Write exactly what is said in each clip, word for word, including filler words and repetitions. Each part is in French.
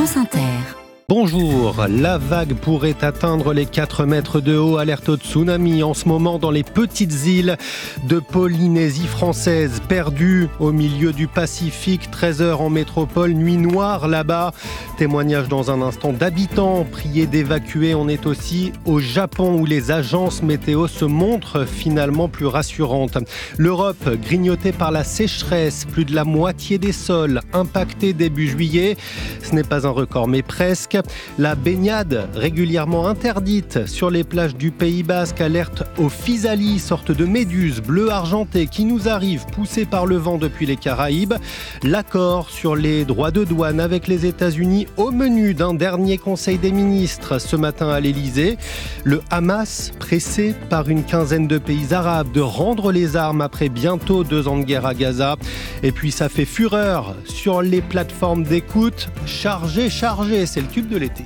France Inter. Bonjour, la vague pourrait atteindre les quatre mètres de haut, alerte au tsunami en ce moment dans les petites îles de Polynésie française, perdues au milieu du Pacifique, treize heures en métropole, nuit noire là-bas. Témoignage dans un instant d'habitants priés d'évacuer. On est aussi au Japon où les agences météo se montrent finalement plus rassurantes. L'Europe grignotée par la sécheresse, plus de la moitié des sols impactés début juillet. Ce n'est pas un record mais presque. La baignade régulièrement interdite sur les plages du Pays Basque, alerte aux physalis, sorte de méduse bleu argenté qui nous arrive poussée par le vent depuis les Caraïbes. L'accord sur les droits de douane avec les États-Unis au menu d'un dernier conseil des ministres ce matin à l'Élysée. Le Hamas pressé par une quinzaine de pays arabes de rendre les armes après bientôt deux ans de guerre à Gaza. Et puis ça fait fureur sur les plateformes d'écoute. Chargé, chargé, c'est le tube de l'été.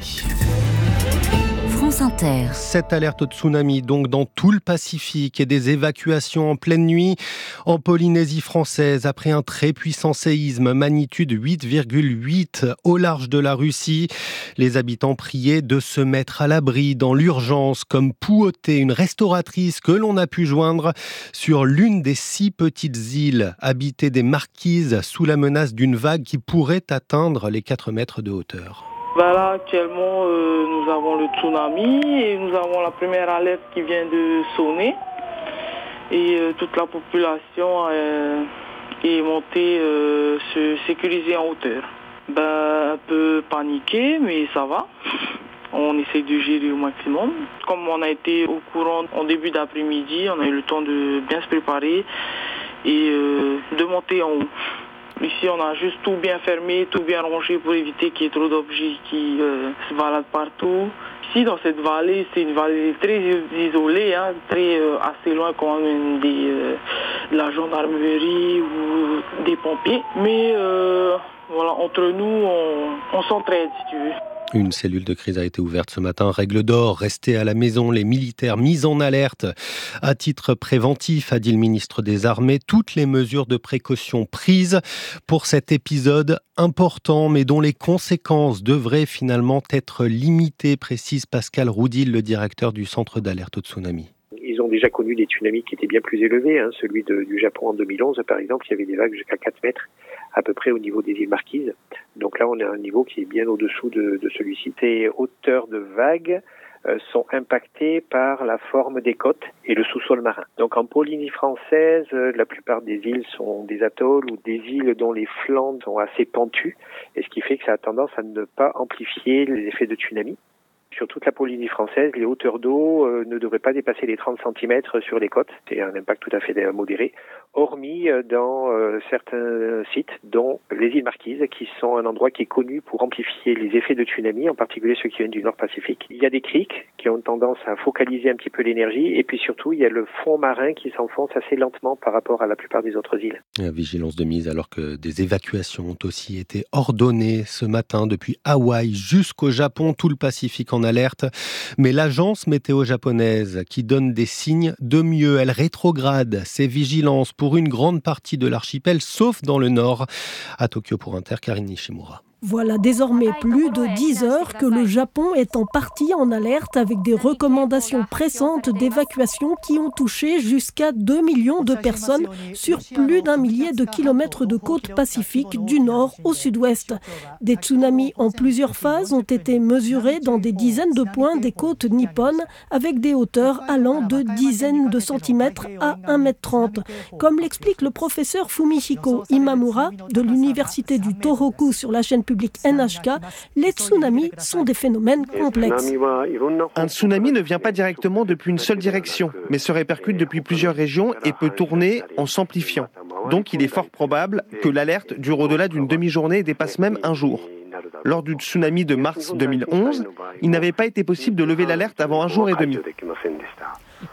France Inter. Cette alerte au tsunami donc dans tout le Pacifique et des évacuations en pleine nuit en Polynésie française après un très puissant séisme magnitude huit virgule huit au large de la Russie. Les habitants priaient de se mettre à l'abri dans l'urgence comme Pouoté, une restauratrice que l'on a pu joindre sur l'une des six petites îles habitées des Marquises sous la menace d'une vague qui pourrait atteindre les quatre mètres de hauteur. Ben là, actuellement, euh, nous avons le tsunami et nous avons la première alerte qui vient de sonner. Et euh, toute la population euh, est montée euh, se sécuriser en hauteur. Ben, un peu paniqué, mais ça va. On essaie de gérer au maximum. Comme on a été au courant en début d'après-midi, on a eu le temps de bien se préparer et euh, de monter en haut. Ici, on a juste tout bien fermé, tout bien rangé pour éviter qu'il y ait trop d'objets qui euh, se baladent partout. Ici, dans cette vallée, c'est une vallée très isolée, hein, très euh, assez loin quand même des, euh, de la gendarmerie ou des pompiers. Mais euh, voilà, entre nous, on, on s'entraide, si tu veux. Une cellule de crise a été ouverte ce matin. Règle d'or, rester à la maison, les militaires mis en alerte. À titre préventif, a dit le ministre des Armées, toutes les mesures de précaution prises pour cet épisode important, mais dont les conséquences devraient finalement être limitées, précise Pascal Roudil, le directeur du centre d'alerte au tsunami. Ils ont déjà connu des tsunamis qui étaient bien plus élevés. Hein. Celui de, du Japon en deux mille onze, par exemple, il y avait des vagues jusqu'à quatre mètres, à peu près au niveau des îles Marquises. Donc là, on est à un niveau qui est bien au-dessous de, de celui-ci. Ces hauteurs de vagues euh, sont impactées par la forme des côtes et le sous-sol marin. Donc en Polynésie française, euh, la plupart des îles sont des atolls ou des îles dont les flancs sont assez pentus, et ce qui fait que ça a tendance à ne pas amplifier les effets de tsunami. Sur toute la Polynésie française, les hauteurs d'eau euh, ne devraient pas dépasser les trente centimètres sur les côtes. C'est un impact tout à fait modéré, hormis euh, dans euh, certains sites, dont les îles Marquises, qui sont un endroit qui est connu pour amplifier les effets de tsunami, en particulier ceux qui viennent du Nord Pacifique. Il y a des criques qui ont tendance à focaliser un petit peu l'énergie, et puis surtout, il y a le fond marin qui s'enfonce assez lentement par rapport à la plupart des autres îles. La vigilance de mise alors que des évacuations ont aussi été ordonnées ce matin depuis Hawaï jusqu'au Japon, tout le Pacifique en alerte. Mais l'agence météo japonaise qui donne des signes de mieux, elle rétrograde ses vigilances pour une grande partie de l'archipel, sauf dans le nord. À Tokyo pour Inter, Karine Nishimura. Voilà désormais plus de dix heures que le Japon est en partie en alerte avec des recommandations pressantes d'évacuation qui ont touché jusqu'à deux millions de personnes sur plus d'un millier de kilomètres de côte pacifique du nord au sud-ouest. Des tsunamis en plusieurs phases ont été mesurés dans des dizaines de points des côtes nippones avec des hauteurs allant de dizaines de centimètres à un mètre trente. Comme l'explique le professeur Fumihiko Imamura de l'université du Tohoku sur la chaîne public N H K, les tsunamis sont des phénomènes complexes. Un tsunami ne vient pas directement depuis une seule direction, mais se répercute depuis plusieurs régions et peut tourner en s'amplifiant. Donc il est fort probable que l'alerte dure au-delà d'une demi-journée et dépasse même un jour. Lors du tsunami de mars deux mille onze, il n'avait pas été possible de lever l'alerte avant un jour et demi.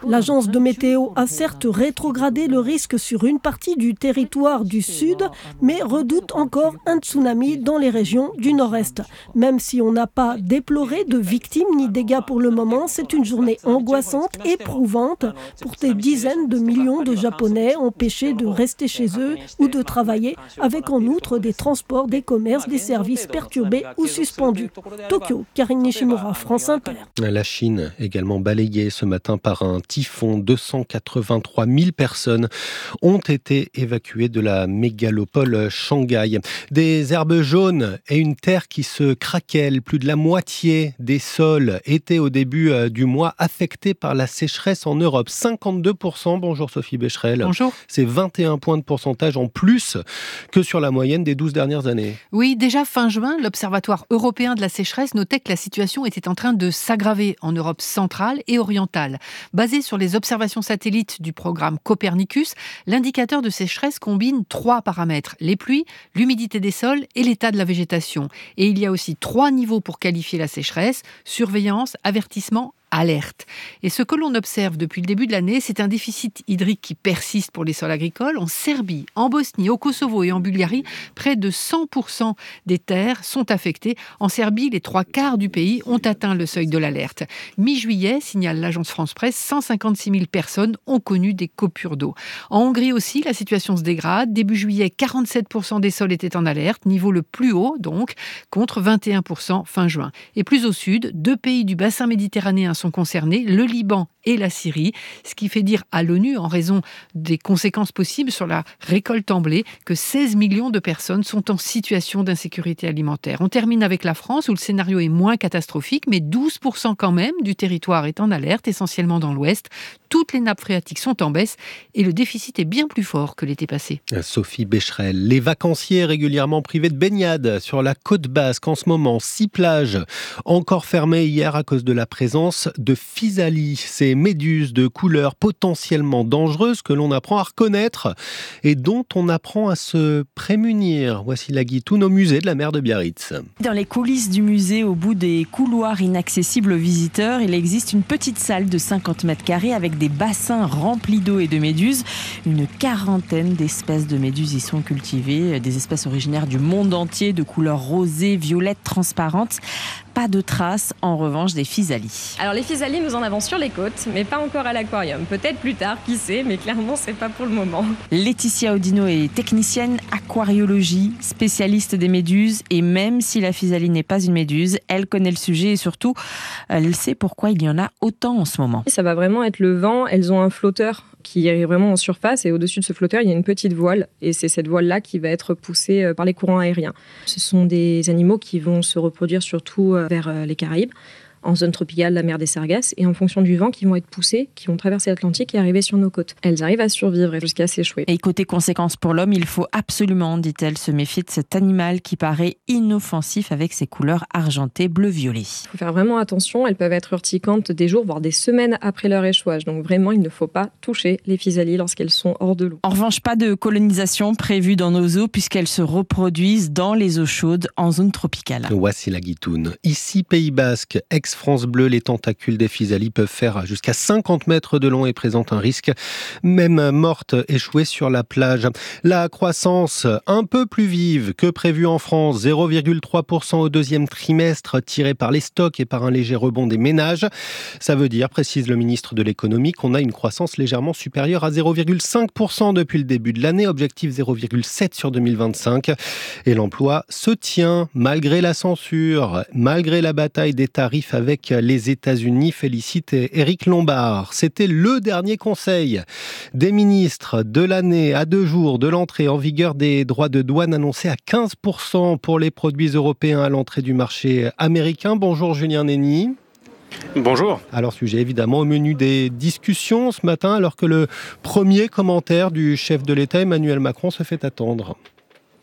L'agence de météo a certes rétrogradé le risque sur une partie du territoire du sud, mais redoute encore un tsunami dans les régions du nord-est. Même si on n'a pas déploré de victimes ni dégâts pour le moment, c'est une journée angoissante, éprouvante pour des dizaines de millions de Japonais empêchés de rester chez eux ou de travailler, avec en outre des transports, des commerces, des services perturbés ou suspendus. Tokyo, Karine Nishimura, France Inter. La Chine, également balayée ce matin par un typhon. deux cent quatre-vingt-trois mille personnes ont été évacuées de la mégalopole Shanghai. Des herbes jaunes et une terre qui se craquelle. Plus de la moitié des sols étaient au début du mois affectés par la sécheresse en Europe. cinquante-deux pour cent. Bonjour Sophie Becherel. Bonjour. C'est vingt et un points de pourcentage en plus que sur la moyenne des douze dernières années. Oui, déjà fin juin, l'Observatoire européen de la sécheresse notait que la situation était en train de s'aggraver en Europe centrale et orientale. Basé sur les observations satellites du programme Copernicus, l'indicateur de sécheresse combine trois paramètres, les pluies, l'humidité des sols et l'état de la végétation. Et il y a aussi trois niveaux pour qualifier la sécheresse, surveillance, avertissement, alerte. Et ce que l'on observe depuis le début de l'année, c'est un déficit hydrique qui persiste pour les sols agricoles. En Serbie, en Bosnie, au Kosovo et en Bulgarie, près de cent pour cent des terres sont affectées. En Serbie, les trois quarts du pays ont atteint le seuil de l'alerte. Mi-juillet, signale l'agence France Presse, cent cinquante-six mille personnes ont connu des coupures d'eau. En Hongrie aussi, la situation se dégrade. Début juillet, quarante-sept pour cent des sols étaient en alerte, niveau le plus haut donc, contre vingt et un pour cent fin juin. Et plus au sud, deux pays du bassin méditerranéen sont concernés, le Liban et la Syrie, ce qui fait dire à l'ONU, en raison des conséquences possibles sur la récolte en blé, que seize millions de personnes sont en situation d'insécurité alimentaire. On termine avec la France, où le scénario est moins catastrophique, mais douze pour cent quand même du territoire est en alerte, essentiellement dans l'Ouest. Toutes les nappes phréatiques sont en baisse et le déficit est bien plus fort que l'été passé. Sophie Becherel, les vacanciers régulièrement privés de baignade sur la côte basque en ce moment. Six plages encore fermées hier à cause de la présence de physalie, ces méduses de couleur potentiellement dangereuses que l'on apprend à reconnaître et dont on apprend à se prémunir. Voici la guitoune au musée de la mer de Biarritz. Dans les coulisses du musée, au bout des couloirs inaccessibles aux visiteurs, il existe une petite salle de cinquante mètres carrés avec des bassins remplis d'eau et de méduses. Une quarantaine d'espèces de méduses y sont cultivées, des espèces originaires du monde entier, de couleur rosée, violette, transparente. Pas de traces, en revanche, des physalies. Alors les physalies, nous en avons sur les côtes, mais pas encore à l'aquarium. Peut-être plus tard, qui sait, mais clairement, c'est pas pour le moment. Laetitia Audino est technicienne aquariologie, spécialiste des méduses, et même si la physalie n'est pas une méduse, elle connaît le sujet et surtout, elle sait pourquoi il y en a autant en ce moment. Ça va vraiment être le vent. Elles ont un flotteur qui est vraiment en surface et au-dessus de ce flotteur, il y a une petite voile et c'est cette voile-là qui va être poussée par les courants aériens. Ce sont des animaux qui vont se reproduire surtout vers les Caraïbes, en zone tropicale, la mer des Sargasses, et en fonction du vent, qui vont être poussés, qui vont traverser l'Atlantique et arriver sur nos côtes. Elles arrivent à survivre jusqu'à s'échouer. Et côté conséquences pour l'homme, il faut absolument, dit-elle, se méfier de cet animal qui paraît inoffensif avec ses couleurs argentées, bleu-violet. Il faut faire vraiment attention, elles peuvent être urticantes des jours, voire des semaines après leur échouage. Donc vraiment, il ne faut pas toucher les physalies lorsqu'elles sont hors de l'eau. En revanche, pas de colonisation prévue dans nos eaux puisqu'elles se reproduisent dans les eaux chaudes en zone tropicale. Voici la guitoune. Ici, Pays Basque, ex-France Bleu, les tentacules des physalies peuvent faire jusqu'à cinquante mètres de long et présentent un risque, même morte, échouée sur la plage. La croissance un peu plus vive que prévu en France, zéro virgule trois pour cent au deuxième trimestre, tiré par les stocks et par un léger rebond des ménages. Ça veut dire, précise le ministre de l'économie, qu'on a une croissance légèrement supérieure à zéro virgule cinq pour cent depuis le début de l'année, objectif zéro virgule sept sur deux mille vingt-cinq. Et l'emploi se tient malgré la censure, malgré la bataille des tarifs avec les États-Unis, félicite Éric Lombard. C'était le dernier conseil des ministres de l'année à deux jours de l'entrée en vigueur des droits de douane annoncés à quinze pour cent pour les produits européens à l'entrée du marché américain. Bonjour Julien Nény. Bonjour. Alors, sujet évidemment au menu des discussions ce matin, alors que le premier commentaire du chef de l'État, Emmanuel Macron, se fait attendre.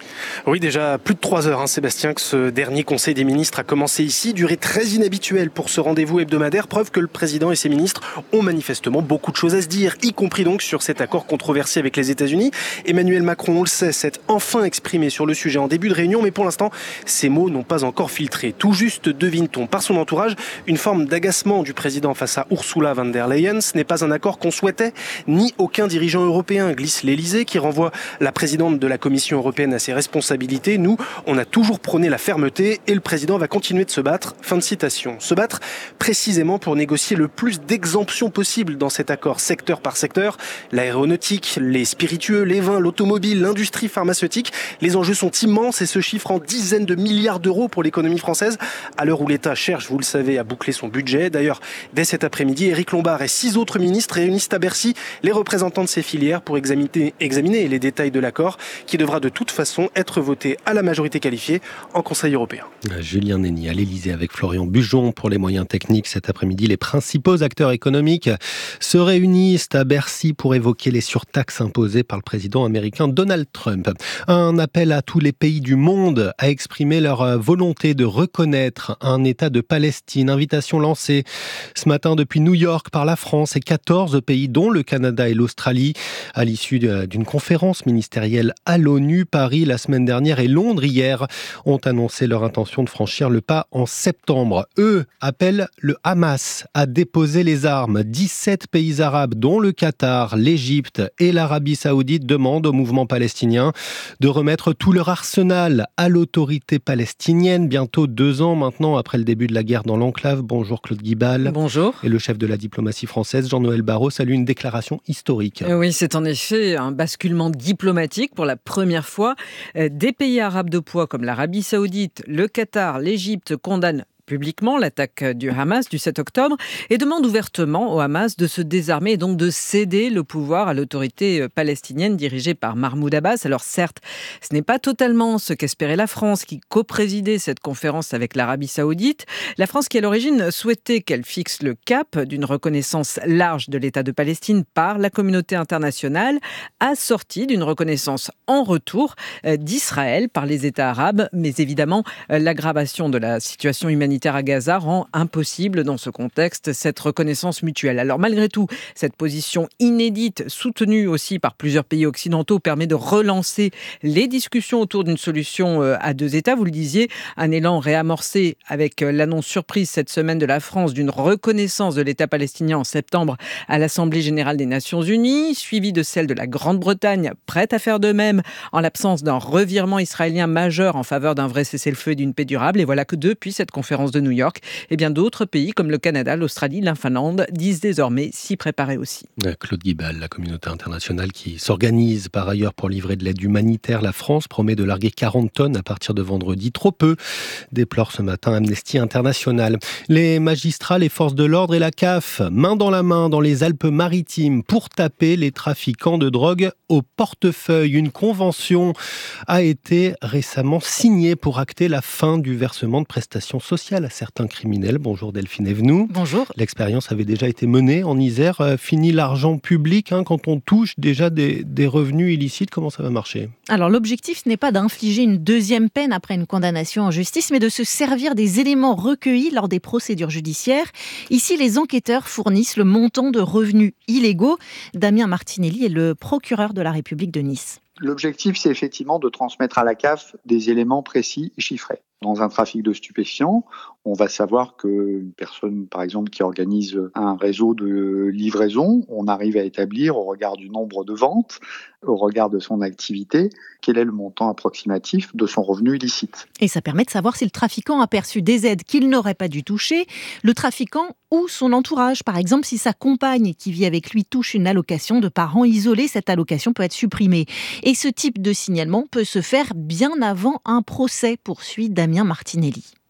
Oui, déjà plus de trois heures, hein, Sébastien, que ce dernier Conseil des ministres a commencé ici. Durée très inhabituelle pour ce rendez-vous hebdomadaire. Preuve que le président et ses ministres ont manifestement beaucoup de choses à se dire, y compris donc sur cet accord controversé avec les États-Unis. Emmanuel Macron, on le sait, s'est enfin exprimé sur le sujet en début de réunion, mais pour l'instant, ces mots n'ont pas encore filtré. Tout juste, devine-t-on, par son entourage, une forme d'agacement du président face à Ursula von der Leyen. Ce n'est pas un accord qu'on souhaitait, ni aucun dirigeant européen, glisse l'Élysée, qui renvoie la présidente de la Commission européenne à ses responsabilités. Nous, on a toujours prôné la fermeté et le président va continuer de se battre. Fin de citation. Se battre précisément pour négocier le plus d'exemptions possible dans cet accord, secteur par secteur. L'aéronautique, les spiritueux, les vins, l'automobile, l'industrie pharmaceutique. Les enjeux sont immenses et se chiffrent en dizaines de milliards d'euros pour l'économie française. À l'heure où l'État cherche, vous le savez, à boucler son budget. D'ailleurs, dès cet après-midi, Éric Lombard et six autres ministres réunissent à Bercy les représentants de ces filières pour examiner, examiner les détails de l'accord qui devra de toute façon être voté à la majorité qualifiée en Conseil européen. Julien Néni à l'Élysée avec Florian Bujon pour les moyens techniques. Cet après-midi, les principaux acteurs économiques se réunissent à Bercy pour évoquer les surtaxes imposées par le président américain Donald Trump. Un appel à tous les pays du monde à exprimer leur volonté de reconnaître un État de Palestine. Invitation lancée ce matin depuis New York par la France et quatorze pays dont le Canada et l'Australie à l'issue d'une conférence ministérielle à l'ONU. Paris la semaine dernière et Londres hier ont annoncé leur intention de franchir le pas en septembre. Eux appellent le Hamas à déposer les armes. dix-sept pays arabes, dont le Qatar, l'Égypte et l'Arabie Saoudite, demandent au mouvement palestinien de remettre tout leur arsenal à l'autorité palestinienne. Bientôt deux ans maintenant après le début de la guerre dans l'enclave. Bonjour Claude Guibal. Bonjour. Et le chef de la diplomatie française, Jean-Noël Barrot, salue une déclaration historique. Oui, c'est en effet un basculement diplomatique pour la première fois. Des pays arabes de poids comme l'Arabie Saoudite, le Qatar, l'Égypte condamnent publiquement l'attaque du Hamas du sept octobre et demande ouvertement au Hamas de se désarmer et donc de céder le pouvoir à l'autorité palestinienne dirigée par Mahmoud Abbas. Alors certes, ce n'est pas totalement ce qu'espérait la France qui co-présidait cette conférence avec l'Arabie Saoudite. La France qui à l'origine souhaitait qu'elle fixe le cap d'une reconnaissance large de l'État de Palestine par la communauté internationale, assortie d'une reconnaissance en retour d'Israël par les États arabes. Mais évidemment, l'aggravation de la situation humanitaire à Gaza rend impossible dans ce contexte cette reconnaissance mutuelle. Alors malgré tout, cette position inédite, soutenue aussi par plusieurs pays occidentaux, permet de relancer les discussions autour d'une solution à deux États. Vous le disiez, un élan réamorcé avec l'annonce surprise cette semaine de la France d'une reconnaissance de l'État palestinien en septembre à l'Assemblée générale des Nations unies, suivie de celle de la Grande-Bretagne, prête à faire de même en l'absence d'un revirement israélien majeur en faveur d'un vrai cessez-le-feu et d'une paix durable. Et voilà que depuis cette conférence de New York, et bien d'autres pays comme le Canada, l'Australie, la Finlande disent désormais s'y préparer aussi. Claude Guibal, la communauté internationale qui s'organise par ailleurs pour livrer de l'aide humanitaire. La France promet de larguer quarante tonnes à partir de vendredi. Trop peu, déplore ce matin Amnesty International. Les magistrats, les forces de l'ordre et la C A F, main dans la main dans les Alpes-Maritimes pour taper les trafiquants de drogue au portefeuille. Une convention a été récemment signée pour acter la fin du versement de prestations sociales à certains criminels. Bonjour Delphine Evenou. Bonjour. L'expérience avait déjà été menée en Isère. Euh, fini l'argent public hein, quand on touche déjà des, des revenus illicites. Comment ça va marcher ? Alors l'objectif, ce n'est pas d'infliger une deuxième peine après une condamnation en justice, mais de se servir des éléments recueillis lors des procédures judiciaires. Ici, les enquêteurs fournissent le montant de revenus illégaux. Damien Martinelli est le procureur de la République de Nice. L'objectif, c'est effectivement de transmettre à la C A F des éléments précis et chiffrés. Dans un trafic de stupéfiants, on va savoir qu'une personne, par exemple, qui organise un réseau de livraison, on arrive à établir, au regard du nombre de ventes, au regard de son activité, quel est le montant approximatif de son revenu illicite. Et ça permet de savoir si le trafiquant a perçu des aides qu'il n'aurait pas dû toucher, le trafiquant ou son entourage. Par exemple, si sa compagne qui vit avec lui touche une allocation de parents isolés, cette allocation peut être supprimée. Et ce type de signalement peut se faire bien avant un procès, poursuit Damien Martinelli.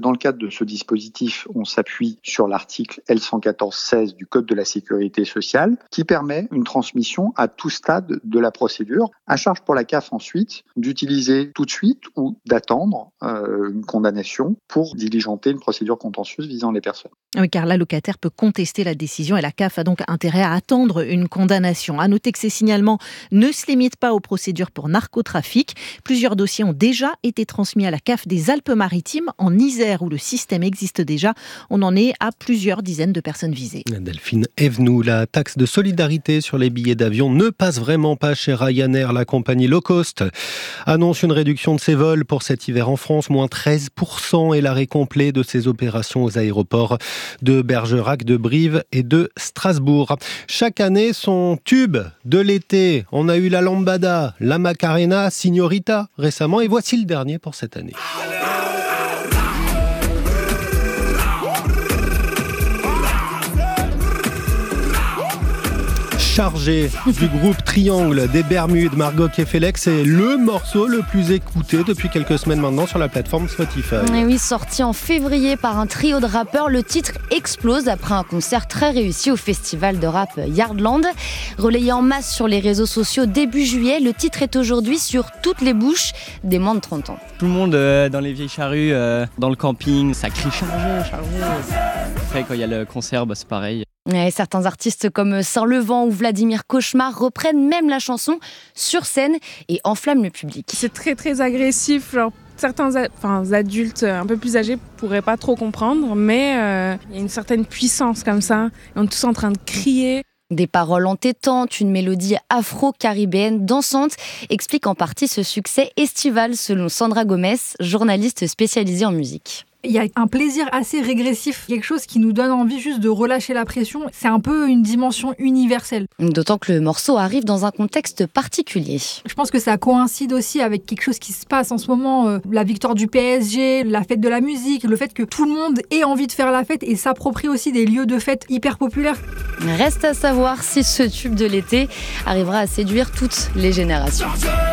Dans le cadre de ce dispositif, on s'appuie sur l'article L cent quatorze seize du Code de la sécurité sociale qui permet une transmission à tout stade de la procédure. À charge pour la C A F ensuite d'utiliser tout de suite ou d'attendre euh, une condamnation pour diligenter une procédure contentieuse visant les personnes. Oui, car l'allocataire peut contester la décision et la C A F a donc intérêt à attendre une condamnation. À noter que ces signalements ne se limitent pas aux procédures pour narcotrafic. Plusieurs dossiers ont déjà été transmis à la C A F des Alpes-Maritimes, en Isère où le système existe déjà. On en est à plusieurs dizaines de personnes visées. Delphine Evenou, la taxe de solidarité sur les billets d'avion ne passe vraiment pas chez Ryanair. La compagnie low cost annonce une réduction de ses vols pour cet hiver en France, moins treize pour cent, et l'arrêt complet de ses opérations aux aéroports de Bergerac, de Brive et de Strasbourg. Chaque année, son tube de l'été. On a eu la Lambada, la Macarena, Signorita récemment, et voici le dernier pour cette année. Chargé du groupe Triangle des Bermudes, Margot Kefelec, c'est le morceau le plus écouté depuis quelques semaines maintenant sur la plateforme Spotify. Et oui, sorti en février par un trio de rappeurs, le titre explose après un concert très réussi au festival de rap Yardland. Relayé en masse sur les réseaux sociaux début juillet, le titre est aujourd'hui sur toutes les bouches des moins de trente ans. Tout le monde euh, dans les vieilles charrues, euh, dans le camping, ça crie chargé, chargé. Après, quand il y a le concert, bah, c'est pareil. Et certains artistes comme Saint-Levant ou Vladimir Cauchemar reprennent même la chanson sur scène et enflamment le public. C'est très très agressif, genre certains a- enfin, adultes un peu plus âgés pourraient pas trop comprendre, mais euh, il y a une certaine puissance comme ça, et on est tous en train de crier. Des paroles entêtantes, une mélodie afro-caribéenne dansante explique en partie ce succès estival selon Sandra Gomez, journaliste spécialisée en musique. Il y a un plaisir assez régressif, quelque chose qui nous donne envie juste de relâcher la pression. C'est un peu une dimension universelle. D'autant que le morceau arrive dans un contexte particulier. Je pense que ça coïncide aussi avec quelque chose qui se passe en ce moment, euh, la victoire du P S G, la fête de la musique, le fait que tout le monde ait envie de faire la fête et s'approprie aussi des lieux de fête hyper populaires. Reste à savoir si ce tube de l'été arrivera à séduire toutes les générations.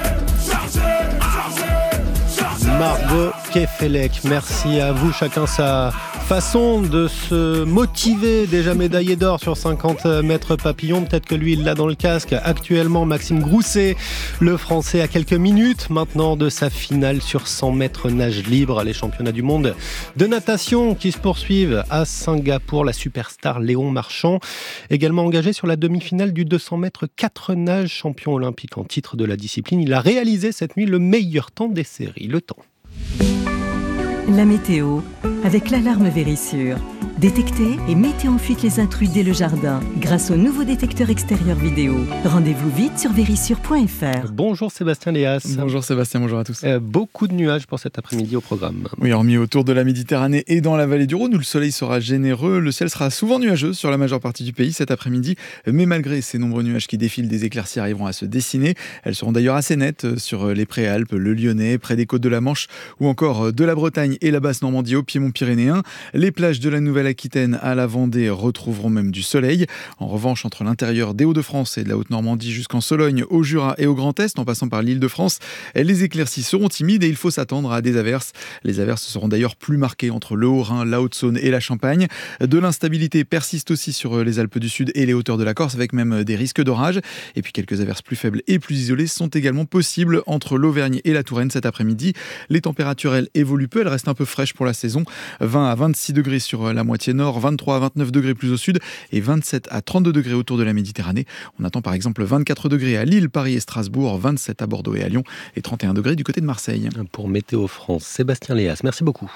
Margot Kefelec, merci à vous, chacun sa façon de se motiver, déjà médaillé d'or sur cinquante mètres papillon, peut-être que lui il l'a dans le casque. Actuellement, Maxime Grousset, le français, à quelques minutes maintenant de sa finale sur cent mètres nage libre, les championnats du monde de natation qui se poursuivent à Singapour. La superstar Léon Marchand, également engagé sur la demi-finale du deux cents mètres quatre nages, champion olympique en titre de la discipline. Il a réalisé cette nuit le meilleur temps des séries, le temps. La météo, avec l'alarme Vérissure. Détectez et mettez en fuite les intrus dès le jardin grâce au nouveau détecteur extérieur vidéo. Rendez-vous vite sur vérissure point f r. Bonjour Sébastien Léas. Bonjour Sébastien, bonjour à tous. Euh, beaucoup de nuages pour cet après-midi au programme. Oui, hormis autour de la Méditerranée et dans la vallée du Rhône où le soleil sera généreux, le ciel sera souvent nuageux sur la majeure partie du pays cet après-midi. Mais malgré ces nombreux nuages qui défilent, des éclaircies arriveront à se dessiner. Elles seront d'ailleurs assez nettes sur les Préalpes, le Lyonnais, près des côtes de la Manche ou encore de la Bretagne et la basse Normandie au piémont pyrénéen. Les plages de la Nouvelle-Aquitaine à la Vendée retrouveront même du soleil. En revanche, entre l'intérieur des Hauts-de-France et de la Haute-Normandie jusqu'en Sologne, au Jura et au Grand Est, en passant par l'Île-de-France, les éclaircies seront timides et il faut s'attendre à des averses. Les averses seront d'ailleurs plus marquées entre le Haut-Rhin, la Haute-Saône et la Champagne. De l'instabilité persiste aussi sur les Alpes du Sud et les hauteurs de la Corse, avec même des risques d'orage. Et puis quelques averses plus faibles et plus isolées sont également possibles entre l'Auvergne et la Touraine cet après-midi. Les températures, elles, évoluent peu, elles restent un peu fraîches pour la saison. vingt à vingt-six degrés sur la moitié nord, vingt-trois à vingt-neuf degrés plus au sud et vingt-sept à trente-deux degrés autour de la Méditerranée. On attend par exemple vingt-quatre degrés à Lille, Paris et Strasbourg, vingt-sept à Bordeaux et à Lyon et trente et un degrés du côté de Marseille. Pour Météo France, Sébastien Léas, merci beaucoup.